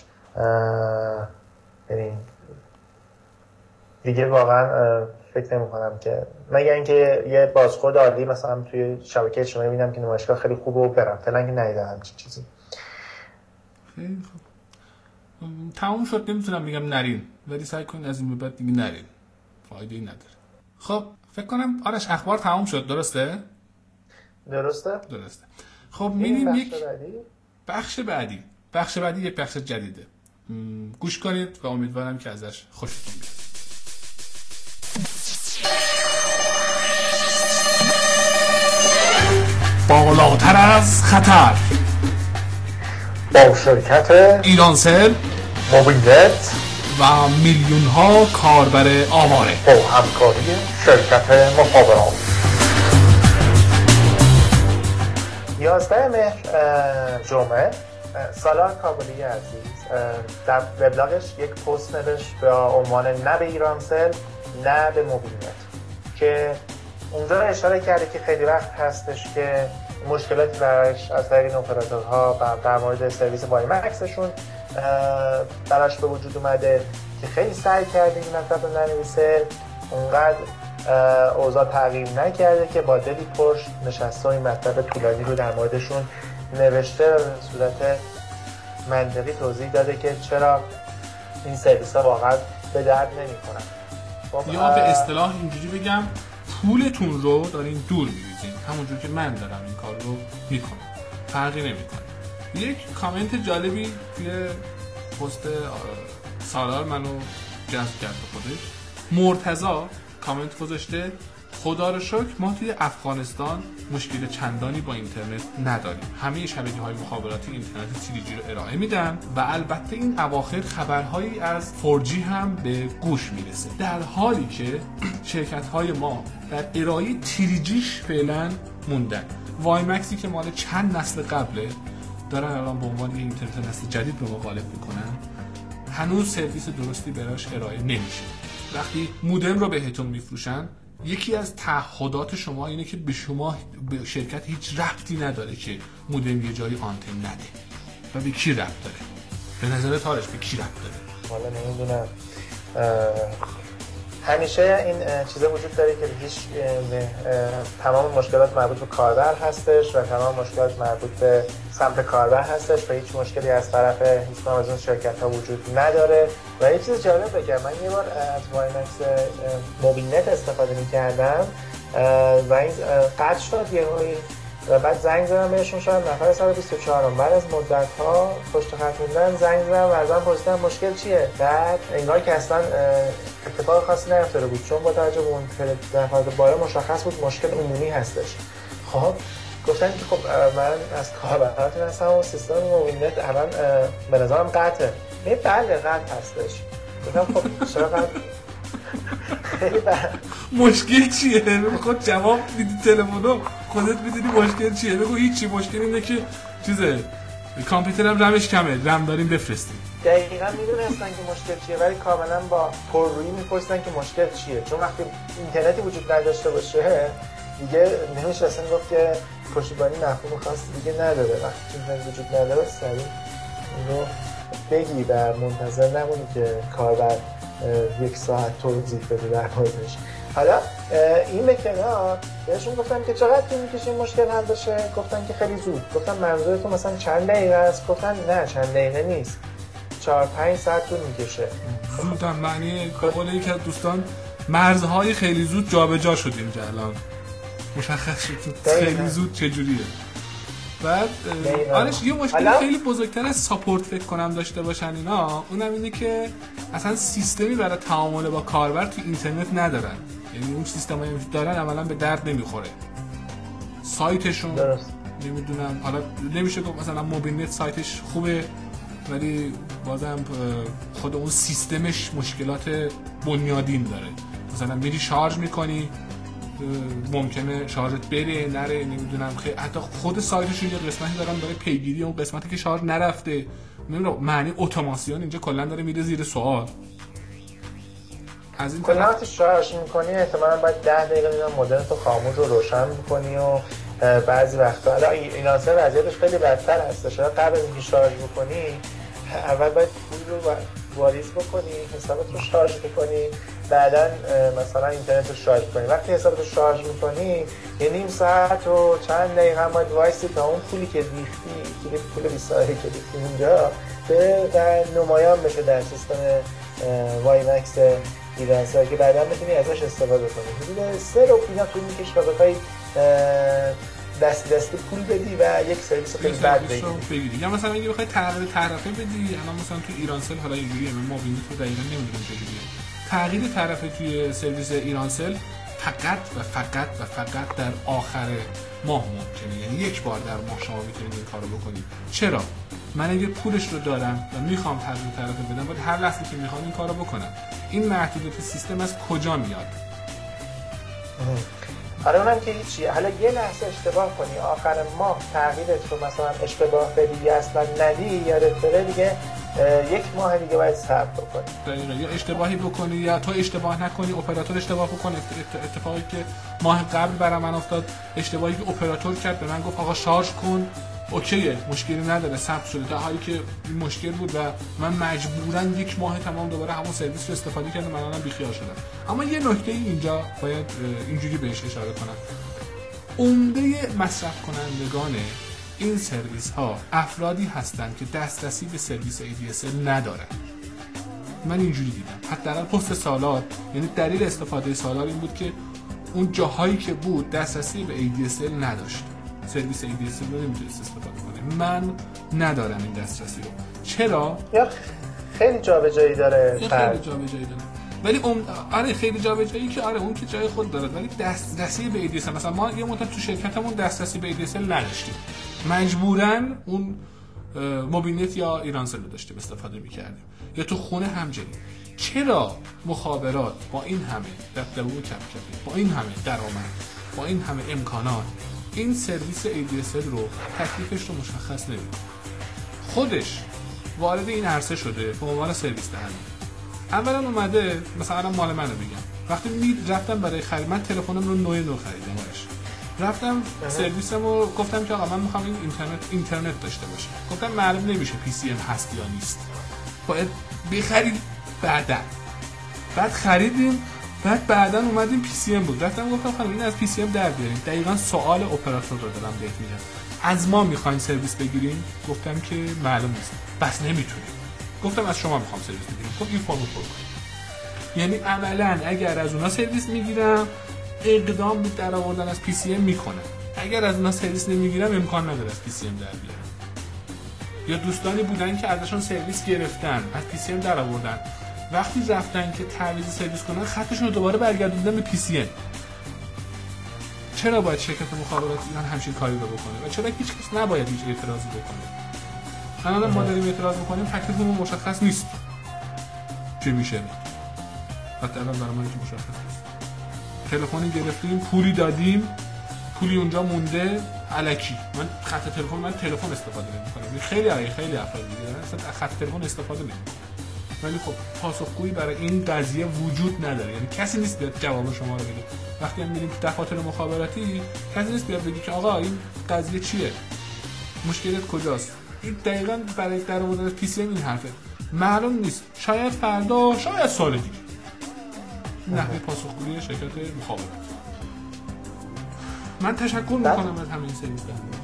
یعنی دیگه واقعا فکر نمی‌کنم که مگر اینکه یه بازخورد عالی مثلا توی شبکه اجتماعی ببینم که نمایشگاه خیلی خوبه و برم. فعلا که ندیدم همچین چیزی. خیلی خوب. تموم شد. نمیتونم بگم نرین، ولی سعی کنین از این به بعد دیگه نرین، فایده‌ای نداره. خب فکر کنم آرش اخبار تموم شد. درسته. خب میریم یک بخش بعدی یک بخش جدیده. گوش کنید و امیدوارم که ازش خوشتون بیاد. بالاتر از خطر با شرکت ایرانسل، موبیلنت و میلیون ها کاربر آماره با همکاری شرکت مخابرات 11 مهر جمعه سالار کابلی عزیز در وبلاگش یک پست نوشت با عنوان نه به ایرانسل نه به موبیلنت، که اونجا اشاره کرده که خیلی وقت هستش که مشکلاتی برایش از طریق اپراتورها در مورد سرویس وایمکسشون براش به وجود اومده که خیلی سعی کرده این مطلب رو ننویسه، اونقدر اوضاع تغییر نکرده که با دلی پشت نشسته و این مطلب طولانی رو در موردشون نوشته و به صورت منطقی توضیح داده که چرا این سرویس ها واقعا به درد نمی‌خورن. یا به اصطلاح اینجوری بگم پولتون رو دارین دور می‌ریزین، همونجور که من دارم این کار رو میکنم، فرقی نمیکنه. یک کامنت جالبی توی پست سالار منو جذب کرد به خودش. مرتضی کامنت گذاشته خدا رو شکر ما توی افغانستان مشکل چندانی با اینترنت نداریم. همه شبکه‌های مخابراتی اینترنت 3G رو ارائه میدن و البته این اواخر خبرهایی از 4G هم به گوش میرسه، در حالی که شرکت‌های ما در ارائه 3Gش فعلا موندن. وایمکسی که مال چند نسل قبله دارن الان به عنوان اینترنت نسل جدید رو مقالب میکنن، هنوز سرویس درستی براش ارائه نمیشه. وقتی مودم رو بهتون میفروشن، یکی از تعهدات شما اینه که به شما به شرکت هیچ ربطی نداره که مودم یه جایی آنتن نده. و به کی ربط داره؟ به نظر تارش به کی ربط داره؟ والا نمیدونم. همیشه این چیزا وجود داره که هیچ تمام مشکلات مربوط به کاربر هستش و تمام مشکلات مربوط به سمت کاربر هستش و هیچ مشکلی از طرف هیچ از اون شرکت ها وجود نداره. و یه چیز جالب بگم، من یه بار از وایمکس موبیلنت استفاده می‌کردم و این قطع شد یهویی و بعد زنگ زدم بهشون، شاید نفر 124 بعد از مدت‌ها پشت خط موندن زنگ زدم و ازم پرسیدم مشکل چیه. بعد انگار که اصلا اتفاق خاصی نیفتاده بود، چون با توجه به اون دفعات بالا مشخص بود مشکل عمومی هستش. خب گفتن که خب من از کاربراتون هستم و سیستم موبیل نت الان به نظرم قطعه. بله قطع هستش. گفتم خب چرا قطع؟ خیلی بد. مشکل چیه؟ خود جواب میدی تلفنو، خودت میدونی مشکل چیه. بگو هیچی، مشکل اینه که چیزه کامپیوترم رمش کمه، رم داریم بفرستیم. دقیقاً میدونستن که مشکل چیه ولی کاملا با پررویی میپرسیدن که مشکل چیه، چون وقتی اینترنتی وجود نداشته باشه دیگه نمیشه اصلا گفت که پشتیبانی مفهوم خاص دیگه نداره. وقتی اینترنت وجود نداره سریع اینو بگی و منتظر نمونی که کاربر 1 ساعت توضیح بده در موردش. حالا این به کنار بهشون گفتم که چقدر طول میکشه این مشکل حل بشه؟ گفتن که خیلی زود. گفتم منظورتون مثلا چند دقیقه است؟ گفتن نه چند دقیقه نیست، 4-5 ساعت طول میکشه. زود هم معنی به قول یکی از دوستان مرزهای خیلی زود جابجا شدیم که الان مشخص شد خیلی زود چجوریه. بعد آرش یه مشکل خیلی بزرگتر از ساپورت فکر کنم داشته باشن اینا، اونم اینه که اصلا سیستمی برای تعامل با کاربر تو اینترنت ندارن. یعنی اون سیستمایی که دارن عملا به درد نمیخوره. سایتشون نمیدونم، حالا نمیشه گفت مثلا موبیل نت سایتش خوبه ولی بازم خود اون سیستمش مشکلات بنیادین داره. مثلا میری شارژ میکنی ممکنه شارژت بره نره، نمیدونم حتی خود سایتش یه قسمتی دارن داره پیگیری اون قسمتی که شارژ نرفته. نمیدونم معنی اتوماسیون اینجا کلا داره میره زیر سوال. از این کلا وقتی شارژ میکنی احتمالاً باید 10 دقیقه دیگه مودمتو خاموش رو روشن میکنی و بعضی وقتا حالا این اصلا وضعیتش خیلی بدتر هستش. قبل از اینکه شارژ بکنی اول باید پول رو واریز بکنی، حسابت رو شارژ بکنی، بعداً مثلا اینترنت رو شارژ کنی. وقتی حسابت رو شارژ میکنی یه نیم ساعت و چند دقیقه هم باید وایسی تا اون پولی که ریختی، پول 20 که ریختی اونجا در نمایان بشه در سیستم وای مکس ایرانسل که بعداً بتونی ازش استفاده کنی. حدود 3 رو اینا طول میکشه تا بخوای دستی پول بدی و یک سرویس خیلی بد بگیری. یا مثلا اگه بخوای تغییر طرفه بدی، الان مثلا تو ایرانسل حالا اینجوریه، من موبیل تو دقیقاً نمیدونم چجوریه. تغییر طرفه توی سرویس ایرانسل فقط در آخر ماه ممکنه. یعنی یک بار در ماه شما میتونید این کارو بکنید. چرا؟ من اگه پولش رو دارم و میخوام تغییر طرفه بدم باید هر لحظه که میخوام این کارو بکنم. این محدودیت سیستم از کجا میاد؟ آره اونم که هیچی. حالا یه لحظه اشتباه کنی آخر ماه تغییرت رو مثلا اشتباه بدی اصلا ندی یادت بره دیگه 1 ماه دیگه باید صبر بکنی. دقیقاً. یا اشتباهی بکنی یا تو اشتباه نکنی، اپراتور اشتباه بکنه. اتفاقی که ماه قبل برای من افتاد، اشتباهی که اپراتور کرد به من گفت آقا شارژ کن، اوکیه مشکلی نداره ثبت شده، در حالی که این مشکل بود و من مجبوراً 1 ماه تمام دوباره همون سرویس رو استفاده کردم. من الان بیخیال شدم. اما یه نکته اینجا باید اینجوری بهش اشاره کنم. عمده مصرف کنندگان این سرویس ها افرادی هستند که دسترسی به سرویس ADSL ندارن. من اینجوری دیدم. حداقل پست سالار، یعنی دلیل استفاده سالار این بود که اون جاهایی که بود دسترسی به ADSL نداشت. سرویس ADSL رو نمیتونست استفاده کنه. من ندارم این دسترسی رو. چرا؟ یا خیلی جابجایی داره. خیلی جابجایی داره. ولی آره خیلی جابجایی که آره اون که جای خود داره، ولی دسترسی به ADSL مثلا ما یه مدت تو شرکتمون دسترسی به ADSL نداشتیم. مجبوراً اون موبیل نت یا ایرانسل رو داشتیم استفاده می‌کردیم. یا تو خونه همچنین. چرا مخابرات با این همه دبدبه و کپکپی، با این همه درآمد، با این همه امکانات این سرویس ADSL رو تکلیفش رو مشخص نمی‌کنه؟ خودش وارد این عرصه شده به عنوان سرویس دهنده. اولا اومده مثلا مال منو بگم، وقتی رفتم برای خرید، من تلفنم رو نو خریدم ازش، رفتم سرویسمو گفتم که آقا من میخوام این اینترنت داشته باشه. گفتم معلوم نمیشه PCM هست یا نیست، باید بخرید. بعد خریدیم، بعدا اومدیم PCM بود. رفتم گفتم خانم این از PCM در بیاریم. دقیقاً سوال اپراتور رو دادم بهت میگم از ما میخواین سرویس بگیریم؟ گفتم که معلوم نیست. بس نمیتونیم. گفتم از شما میخوام سرویس بگیریم. خب این فرمو پر کن. یعنی عملاً اگر از اونها سرویس میگیرم اقدام به در آوردن از PCM میکنه، اگر از اونها سرویس نمیگیرم امکان نداره از PCM در بیارم. یا دوستانی بودن که ازشون سرویس گرفتن از PCM در آوردن، وقتی رفتن که تعویض سرویس کنن خطشون رو دوباره برگردوندن به PCM. چرا باید شرکت مخابرات ایران همچین کاری رو بکنه و چرا هیچ کس نباید هیچ اعتراضی بکنه؟ الان ما داریم اعتراض می‌کنیم، تکلیفمون مشخص نیست چه میشه. حتی الان برای من که مشخص نیست. تلفنی گرفتیم، پولی دادیم، پولی اونجا مونده الکی. من خط تلفن، من تلفن استفاده نمی‌کنم. خیلی افراد دیگه اصلا خط تلفن استفاده نمی‌کنن. ولی خب پاسخگویی برای این قضیه وجود نداره. یعنی کسی نیست بیاد جواب شما رو بده. وقتی هم میریم دفاتر مخابراتی، کسی نیست بیاد بگه که آقا این قضیه چیه؟ مشکلت کجاست؟ این دقیقاً برای در آوردن پی سی ام این حرفه. معلوم نیست. شاید فردا، شاید سال دیگه. نحوه پاسخگویی شرکت مخابرات. من تشکر میکنم از همین سرویس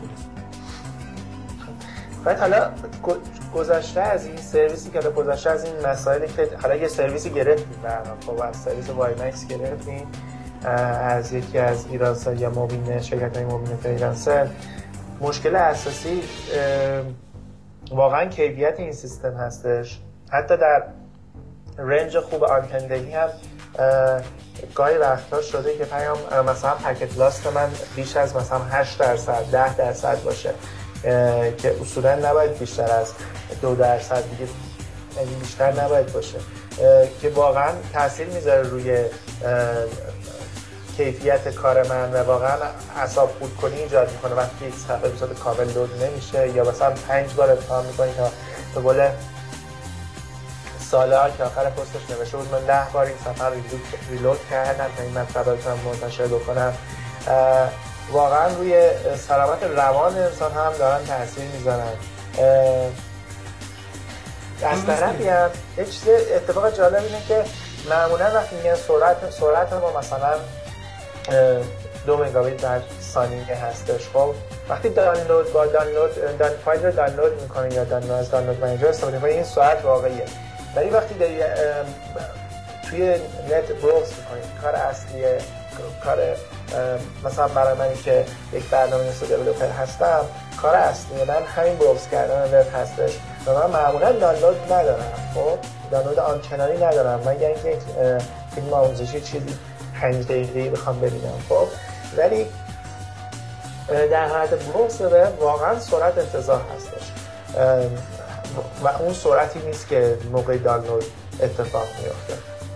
بعد حالا گذشته از این سرویسی که گذشته از این مسائلی که حالا یه سرویسی گرفتیم برام، خب از سرویس وای مکس گرفتیم از یکی از ایرانسل یا موبین شرکت‌های موبین ایرانسل. مشکل اساسی واقعا کیفیت این سیستم هستش. حتی در رنج خوب آنتندهی هم گاهی وقتا شده که پیام مثلا پکت لاست من بیش از مثلا 8% 10% باشه که اصولا نباید بیشتر از 2% دیگه، یعنی بیشتر نباید باشه که واقعا تاثیر میذاره روی کیفیت کار من و واقعا اعصاب خردکنی ایجاد میکنه وقتی یک صفحه به صورت کامل لود نمیشه یا مثلا 5 بار امتحان میکنی تا به قول سالها که آخر پستش نوشته بود من 10 بار این صفحه ریلود کردم تا این مطلب رو منتشر بکنم. واقعا روی سلامت روان انسان هم دارن تاثیر میذارن. از طرفی هم یه چیز اتفاق جالب اینه که معمولا وقتی میگن سرعت ما مثلا 2 مگابیت در ثانیه هستش، خب وقتی دانلود فایل رو دانلود میکنه یا از دانلود منیجر استفاده میکنه این سرعت واقعیه. ولی وقتی داری توی نت بروز میکنی کار اصلیه، کار مثلا برای منی که یک برنامه‌نویس دیولپر هستم، کار اصلی من همین بروز کردن وب هستش و من معمولا دانلود ندارم. خب دانلود آنچنانی ندارم مگر اینکه یک فیلم آموزشی چیزی 5 دقیقه‌ای بخوام ببینم. خب ولی در حالت بروز واقعا سرعت انتظار هستش و اون سرعتی نیست که موقع دانلود اتفاق میفته.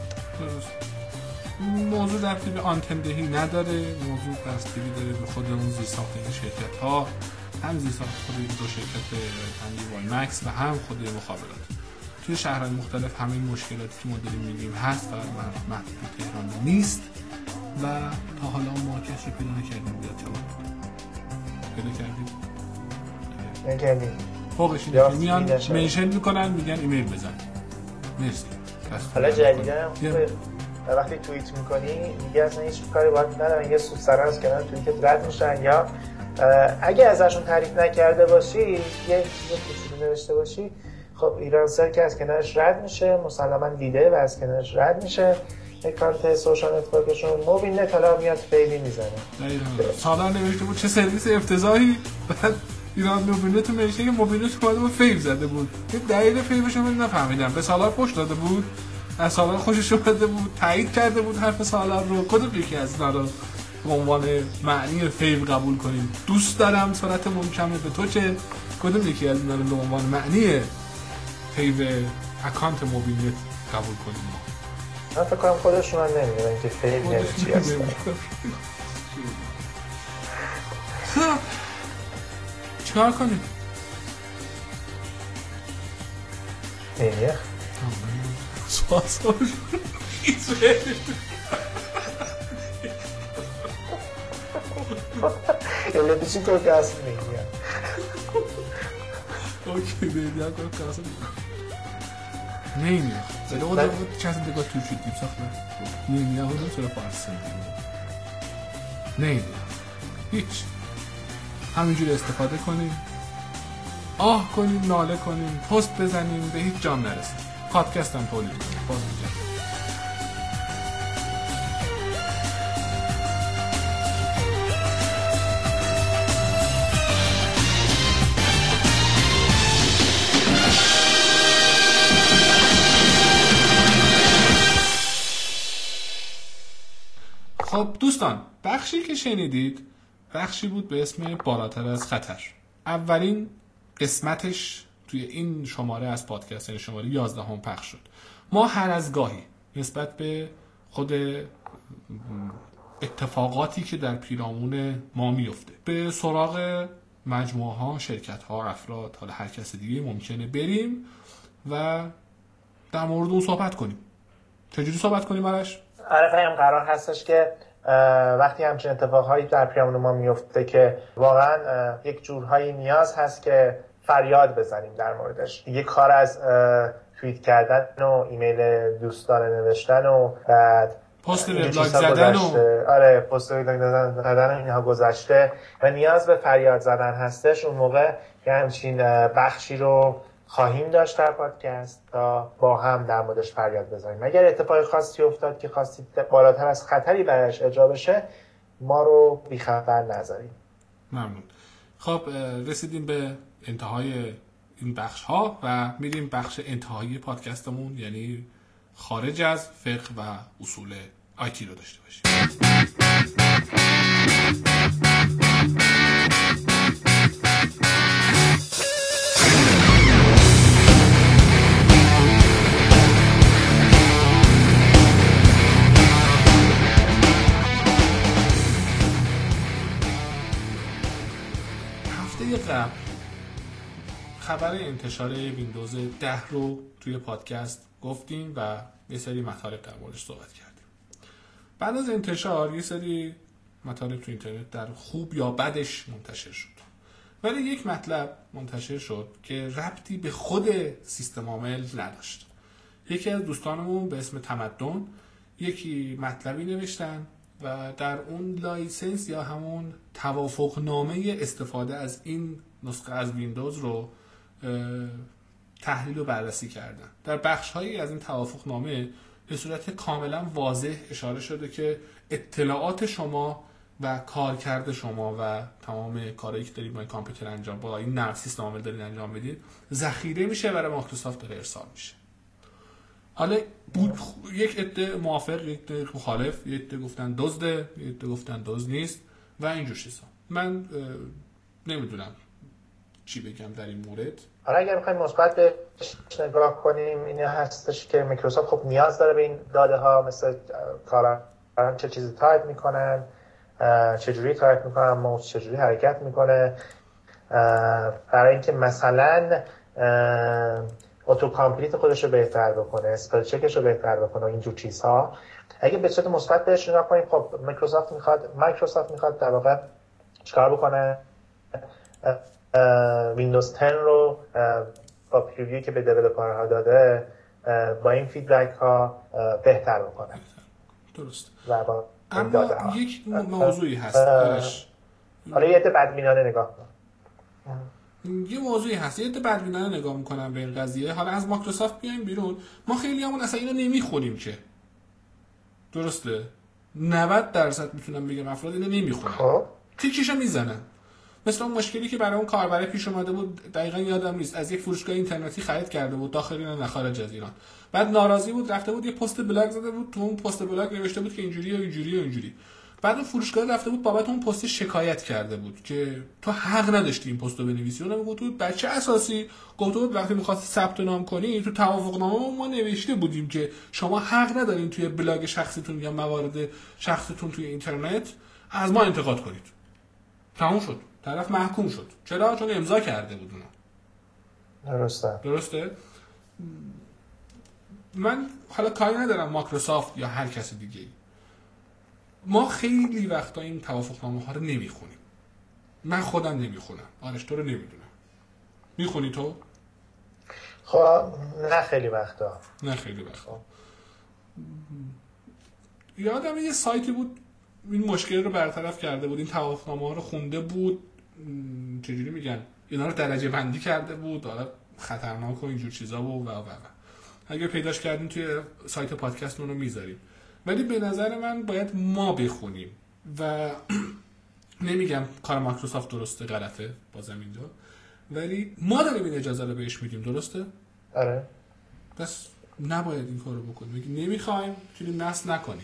موضوع ربطی به آنتندهی نداره، موضوع بستگی داره به خود اون زیرساخت این شرکت ها، هم زیرساخت خود این دو شرکت هم وای مکس و هم خود مخابرات. توی شهرهای مختلف همه این مشکلاتی که ما داریم میگیم هست، فقط محدود به تهران نیست و تا حالا ما کسی پیدا نکردیم بیاد جواب پیدا کردیم فوقش اینه که میان منشن میکنن میگن ایمیل بزن. مرسی. حالا جدیدن وقتی توییت میکنی دیگه اصلا هیچ کاری باید ندارن، یه سوسرا از کنار توییتت رد میشن یا اگه ازشون تعریف نکرده باشی یه چیز کوچولو نوشته باشی خب ایرانسل که از کنارش رد میشه، مسلما دیده و از کنارش رد میشه، اکانت سوشال نتورکشون موبین نت حالا میاد فیلی میزنه. سالا نوشته بود چه سرویس افتضاحی، بعد ایران موبین نت نوشته که موبین نت اومده بود فیل زده بود. یه دلیل فیلش رو نفهمیدم. به سالار پشت داده بود، از سالار خوشش اومده بود، تایید کرده بود حرف سالار رو. کدوم یکی از اینا رو به عنوان معنی فیل قبول کنیم؟ دوست دارم سرعت محکمه به تو چه؟ کدوم یکی از اینا رو به عنوان معنی فیل اکانت موبین نت قبول کنیم؟ من فکر کنم خودشون هم نمیدونن که فیل یعنی چی هست. چیکار کنیم؟ نیه سواساش ele disse que eu gasto minha. Ok, beleza, agora eu gasto minha. نمیه زده خود چند دقیقه توی شد دیم ساخته نمیه خودم سر پارسه نمیه هیچ همینجور استفاده کنیم، آه کنیم، ناله کنیم، پست بزنیم، به هیچ جام نرسیم. پادکست هم تولید کنیم، باز میجنیم. خب خب دوستان، بخشی که شنیدید بخشی بود به اسم بالاتر از خطر. اولین قسمتش توی این شماره از پادکست، یعنی شماره 11 هم پخش شد. ما هر از گاهی نسبت به خود اتفاقاتی که در پیرامون ما میفته به سراغ مجموعه ها، شرکت ها، افراد، حالا هر کس دیگه ممکنه بریم و در مورد اون صحبت کنیم. چجوری صحبت کنیم آرش؟ آره فهم قرار هستش که وقتی همچین اتفاقهایی در پیرامون ما میفته که واقعا یک جورهایی نیاز هست که فریاد بزنیم در موردش. یه کار از توییت کردن و ایمیل دوستانه نوشتن و بعد پست وبلاگ زدن و آره پست وبلاگ زدن اینها گذشته و نیاز به فریاد زدن هستش. اون موقع که همچین بخشی رو خواهیم داشت در پادکست تا با هم در موردش فریاد بزنیم. اگر اتفاق خاصی افتاد که خواستید بالاتر از خطری برایش اجرا بشه، ما رو بی‌خبر نذارید. ممنون. خب رسیدیم به انتهای این بخش ها و میریم بخش انتهایی پادکستمون، یعنی خارج از فقه و اصول آیتی رو داشته باشیم. هفته قبل خبر انتشار ویندوز 10 رو توی پادکست گفتیم و یه سری مطالب در موردش صحبت کردیم. بعد از انتشار یه سری مطالب تو اینترنت در خوب یا بدش منتشر شد، ولی یک مطلب منتشر شد که ربطی به خود سیستم عامل نداشت. یکی از دوستانمون به اسم تمدن یکی مطلبی نوشتن و در اون لایسنس یا همون توافقنامه استفاده از این نسخه از ویندوز رو تحلیل و بررسی کردن. در بخش‌هایی از این توافقنامه به صورت کاملا واضح اشاره شده که اطلاعات شما و کارکرد شما و تمام کارهایی که دارید با این کامپیوتر انجام با این نرم سیستم عامل دارید انجام بدید ذخیره میشه برای مایکروسافت داره ارسال میشه. حالا بود یک عده موافق، یک عده مخالف، یک عده گفتن دزده، یک عده گفتن دزد نیست و اینجور چیزا. من نمیدونم چی بگم در این مورد. حالا اگر بخوایم مثبت بهش نگاه کنیم، این هستش که میکروسافت خب نیاز داره به این داده ها، مثل کاربران چه چیزی تایپ میکنن، چه جوری تایپ میکنن، ماوس چه جوری حرکت میکنه، برای اینکه مثلا اتو کامپلیت خودش رو بهتر بکنه، اسپل چکش رو بهتر بکنه، اینجور چیزها. اگه به صورت مثبت بهش نگاه کنیم، خب مایکروسافت میخواد در واقع چیکار بکنه؟ ویندوز 10 رو با پریویو که به دیولپرها داده با این فیدبک ها بهتر بکنه. درست. و با اما یک موضوعی هست. حالا یه عده بدبینانه نگاه کن. یه موضوعی هست، یه عده بدبینانه نگاه میکنن به این قضیه. حالا از مایکروسافت بیایم بیرون، ما خیلی همون اصلا اینو نمیخونیم که. درسته؟ 90% میتونم بگم افراد اینو نمیخونن. خب تیکیشو میزنن. مثل اون مشکلی که برای اون کاربر پیش اومده بود، دقیقاً یادم نیست، از یک فروشگاه اینترنتی خرید کرده بود داخل ایران نه خارج از ایران. بعد ناراضی بود، رفته بود یه پست بلاگ زده بود، تو اون پست بلاگ نوشته بود که اینجوری و اینجوری و اینجوری. بعد اون فروشگاه رفته بود بابت اون پست شکایت کرده بود که تو حق نداشتی این پستو بنویسی. اونم گفت بود بر چه اساسی؟ گفت بود وقتی می‌خواست ثبت نام کنی تو توافقنامه ما نوشته بودیم که شما حق ندارین توی بلاگ شخصیتون یا موارد شخصیتون توی اینترنت از ما انتقاد کنید. تموم شد. طرف محکوم شد. چرا؟ چون امضا کرده بود اونا. درسته؟ من حالا کاری ندارم مایکروسافت یا هر کس دیگه ای. ما خیلی وقتا این توافقنامه ها رو نمیخونیم. من خودم نمیخونم. آرش تو رو نمیدونم. میخونی تو؟ خب نه خیلی وقتا. یادم یه سایتی بود این مشکل رو برطرف کرده بود، این توافقنامه ها رو خونده بود، چجوری میگن اینا رو درجه بندی کرده بود، حالا خطرناک و اینجور چیزا و اگه پیداش کردیم توی سایت پادکست اون رو میذاریم. ولی به نظر من باید ما بخونیم و نمیگم کار مایکروسافت درسته غلطه بازم اینجا، ولی ما داریم این اجازه رو بهش میدیم. درسته؟ آره. بس نباید این کارو بکنیم. نمیخوایم چون نصب نکنیم.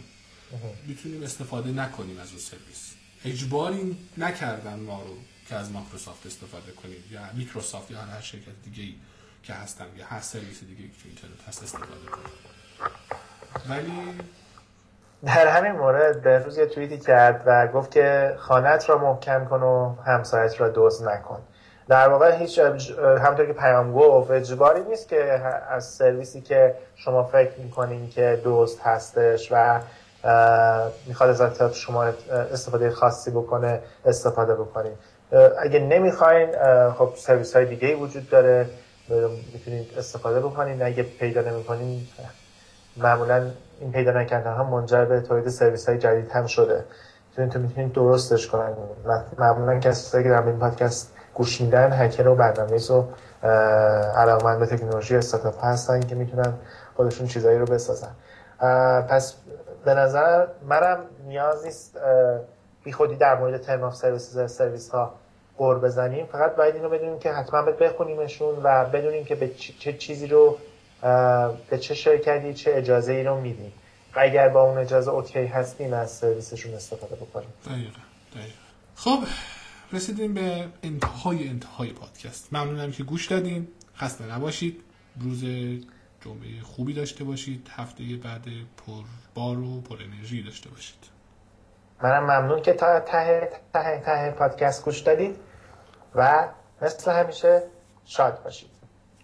میتونیم استفاده نکنیم از اون سرویس. اجباری نکردن ما رو که از مایکروسافت استفاده کنیم یا میکروسافت یا هر شرکت دیگه‌ای که هستن یا هر سرویس دیگه‌ای که تو اینترنت هست استفاده کنیم. ولی در همین مورد به روز یه توییتی کرد و گفت که خانه‌ات را محکم کن و همسایت را دزد نکن. در واقع هیچ همونطور که پیام گفت اجباری نیست که از سرویسی که شما فکر میکنین که دزد هستش و میخواد از اطلاعات شما استفاده خاصی بکنه استفاده بکنین. اگه نمیخواین خب سرویس های دیگه وجود داره میتونید استفاده بکنین. اگه پیدا نمیکنین معمولا این پیدا نکردن هم منجر به تولید سرویس های جدید هم شده. میتونید درستش کنن. معمولا کسایی که در این پادکست گوش میدن هکر و برنامه‌نویس و علاقه‌مند به تکنولوژی استارتاپ هستن که میتونن خودشون چیزایی رو بسازن. پس به نظر منم نیاز نیست بی خودی در مورد ترم آف سرویس ها قور بزنیم. فقط باید اینو بدونیم که حتما بخونیمشون و بدونیم که به چه چیزی رو به چه شرکتی چه اجازه ای رو میدیم و اگر با اون اجازه اوکی هستیم از سرویسشون استفاده بکنیم. دقیقاً. خب رسیدیم به انتهای پادکست. ممنونم که گوش دادین. خسته نباشید. روز جمعه خوبی داشته باشید. هفته بعد پر بار و پر انرژی داشته باشید. منم ممنون که تا ته پادکست گوش دادید و مثل همیشه شاد باشید.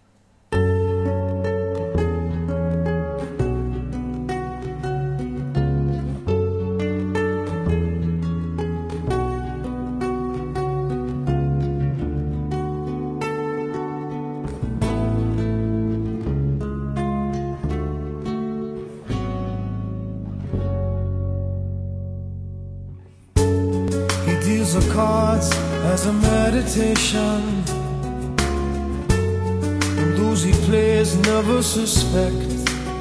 The cards as a meditation, and those he plays never suspect.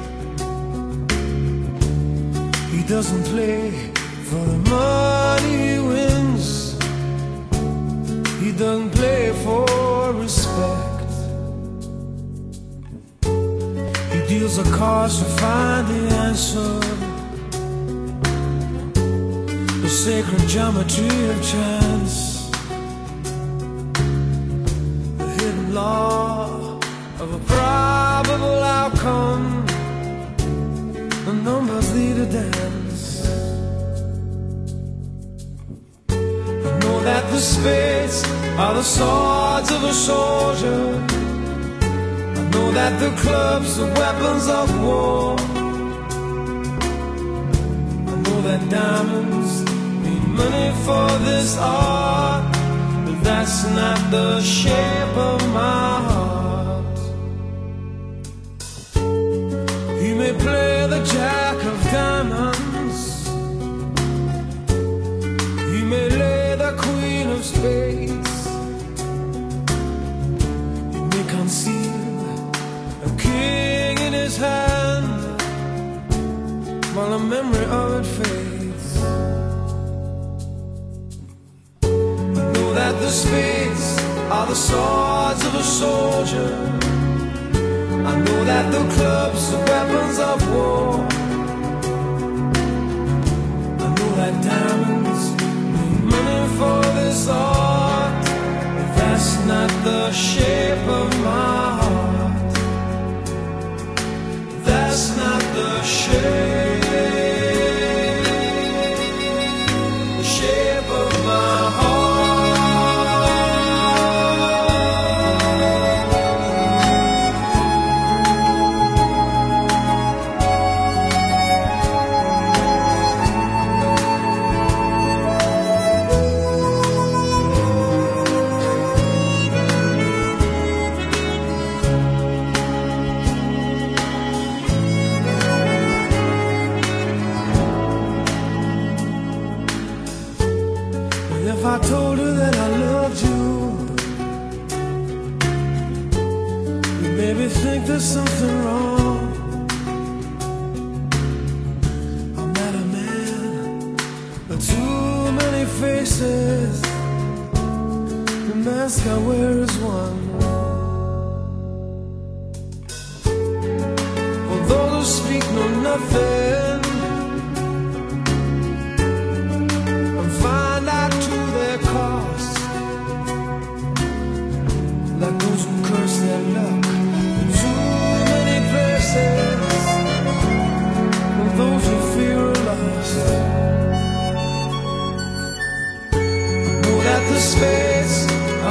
He doesn't play for the money he wins. He doesn't play for respect. He deals the cards to find the answer, the sacred geometry of chance, the hidden law of a probable outcome. The numbers lead a dance. I know that the spades are the swords of a soldier. I know that the clubs are weapons of war. I know that diamonds money for this art, but that's not the shape of my heart. He may play the jack of diamonds, he may lay the queen of spades, he may conceal a king in his hand while the memory of it fades. The spades are the swords of a soldier. I know that the clubs are weapons of war. I know that diamonds need money for this art, but that's not the shape of my heart. That's not the shape of my heart. I told her that I loved you, you made me think there's something wrong. I'm not a man, but too many faces. The mask I wear is one. For those who speak know nothing,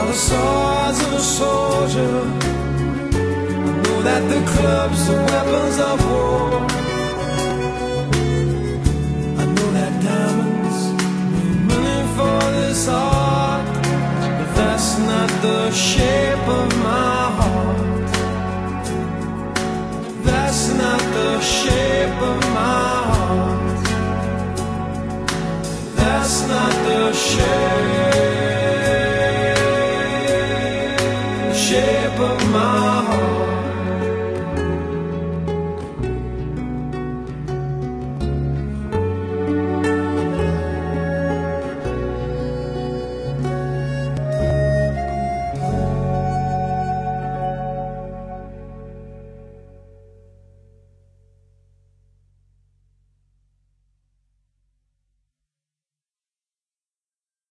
are the swords of a soldier. I know that the clubs are weapons of war.